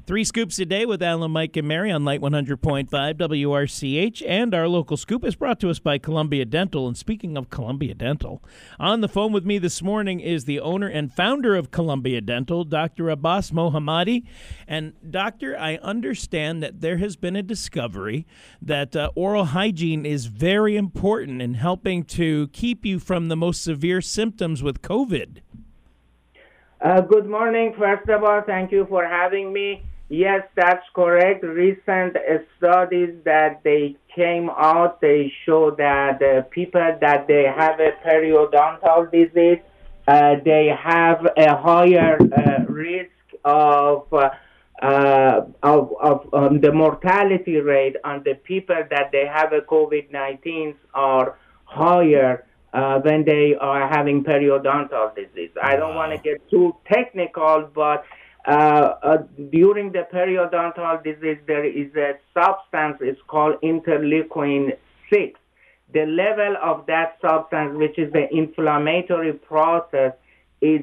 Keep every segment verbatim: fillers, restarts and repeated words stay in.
Three Scoops a Day with Alan, Mike, and Mary on Light one hundred point five W R C H. And our local scoop is brought to us by Columbia Dental. And speaking of Columbia Dental, on the phone with me this morning is the owner and founder of Columbia Dental, Doctor Abbas Mohammadi. And Doctor, I understand that there has been a discovery that uh, oral hygiene is very important in helping to keep you from the most severe symptoms with COVID. Uh, good morning. First of all, thank you for having me. Yes, that's correct. Recent studies that they came out, they show that uh, people that they have a periodontal disease, uh, they have a higher uh, risk of uh, uh, of, of um, the mortality rate on the people that they have a COVID nineteen are higher uh, when they are having periodontal disease. I don't want to get too technical, but Uh, uh, during the periodontal disease, there is a substance, it's called interleukin six. The level of that substance, which is the inflammatory process, is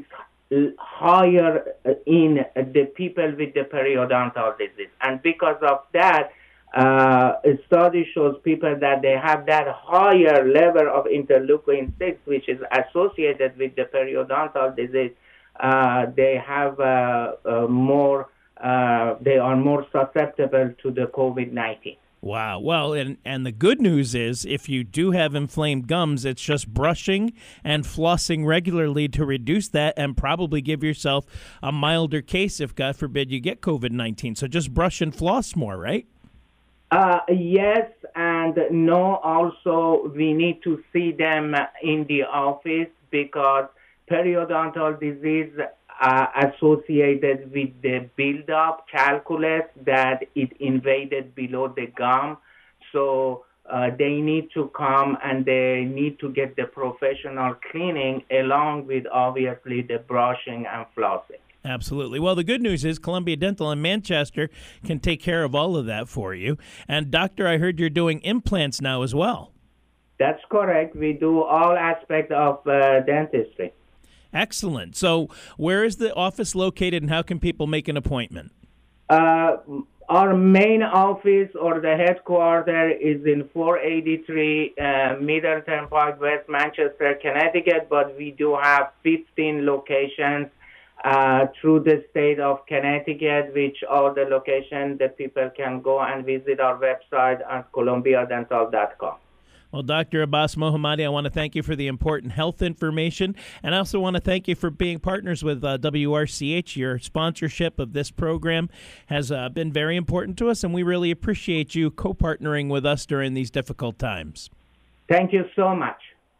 higher in the people with the periodontal disease. And because of that, uh, a study shows people that they have that higher level of interleukin six, which is associated with the periodontal disease. Uh, they have uh, uh, more, uh, they are more susceptible to the COVID nineteen. Wow. Well, and, and the good news is if you do have inflamed gums, it's just brushing and flossing regularly to reduce that and probably give yourself a milder case if, God forbid, you get COVID nineteen. So just brush and floss more, right? Uh, yes, and no, also we need to see them in the office because periodontal disease uh, associated with the buildup calculus that it invaded below the gum. So uh, they need to come and they need to get the professional cleaning along with obviously the brushing and flossing. Absolutely. Well, the good news is Columbia Dental in Manchester can take care of all of that for you. And Doctor, I heard you're doing implants now as well. That's correct. We do all aspects of uh, dentistry. Excellent. So where is the office located and how can people make an appointment? Uh, our main office or the headquarters is in four eighty-three uh, Middle Turnpike, West Manchester, Connecticut, but we do have fifteen locations uh, through the state of Connecticut, which all the locations that people can go and visit our website at columbia dental dot com. Well, Doctor Abbas Mohammadi, I want to thank you for the important health information, and I also want to thank you for being partners with uh, W R C H. Your sponsorship of this program has uh, been very important to us, and we really appreciate you co-partnering with us during these difficult times. Thank you so much.